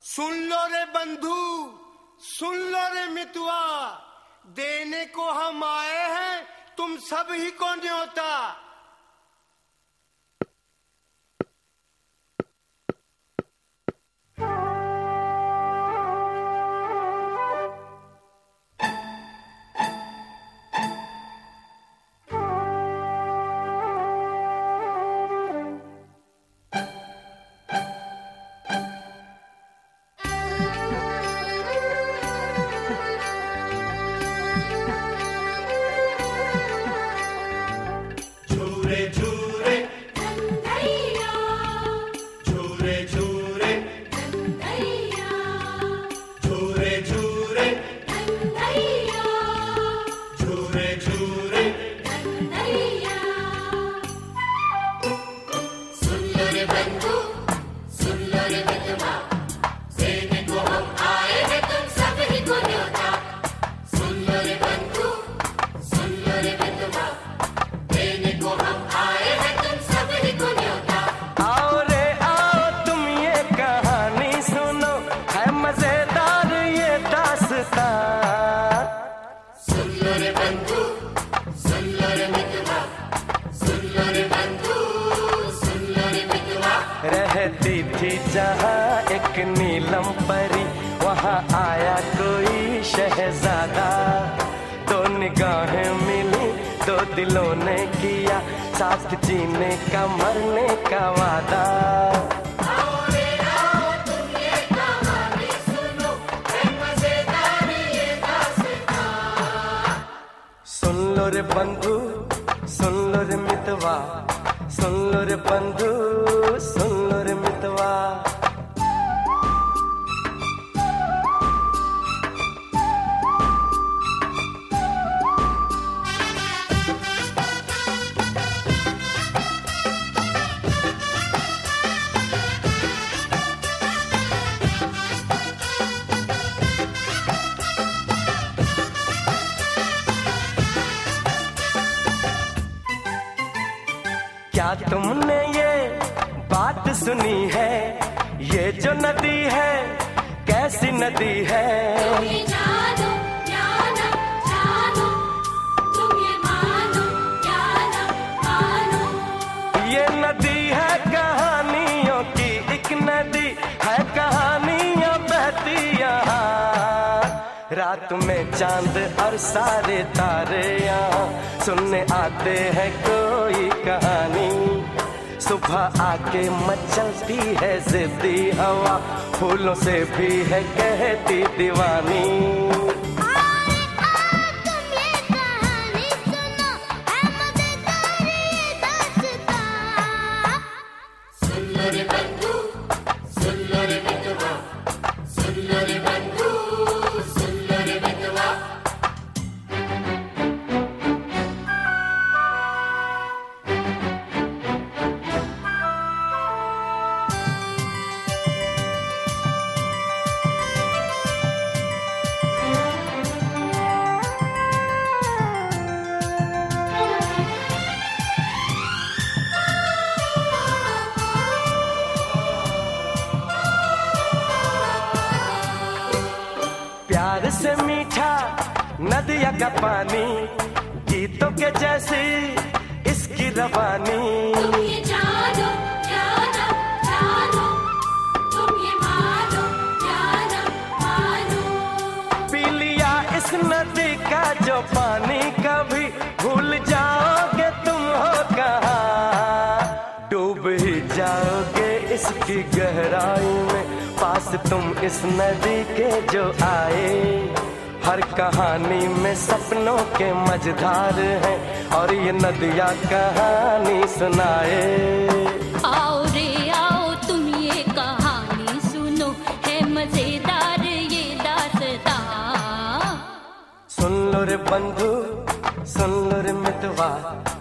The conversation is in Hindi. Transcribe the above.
सुन लो रे बंधु, सुन लो रे मितवा, देने को हम आए हैं तुम सब ही को न्योता। रहती थी जहाँ एक नीलम परी, वहाँ आया कोई शहजादा। दो निगाहें मिली, दो दिलों ने किया साथ जीने का मरने का वादा। सुन लो रे बंधु, सुन लो रे मितवा, सुन लो रे बंधु, सुन लो रे मितवा। क्या तुमने ये बात सुनी है, ये जो नदी है कैसी नदी है। तुम ये जानो या ना जानो, तुम ये मानो या ना मानो। ये नदी है कहानियों की एक नदी है, कहानियां बहती यहाँ। रात में चांद और सारे तारे यहाँ सुनने आते हैं कोई कहानी। सुबह आके मचलती है जिद्दी हवा, फूलों से भी है कहती दीवानी। तुम ये कहानी सुनो, है मजेदार ये दास्तां। सुन लो रे बंधु, सुन लो रे मितवा, सुन लो रे बंधु, सुन लो रे मितवा। प्यार से मीठा नदिया का पानी, गीतों के जैसी इसकी रवानी। तुम ये जानो या ना जानो, तुम ये मानो या ना मानो। पी लिया इस नदी का जो पानी, कभी भूल जाओगे तुम हो कहाँ। डूब ही जाओगे इसकी गहराई में, पास तुम इस नदी के जो आए। हर कहानी में सपनों के मझधार हैं, और ये नदियाँ कहानी सुनाए। आओ रे आओ तुम ये कहानी सुनो, है मजेदार ये दास्तां। सुन लो रे बंधु, सुन लो रे मितवा,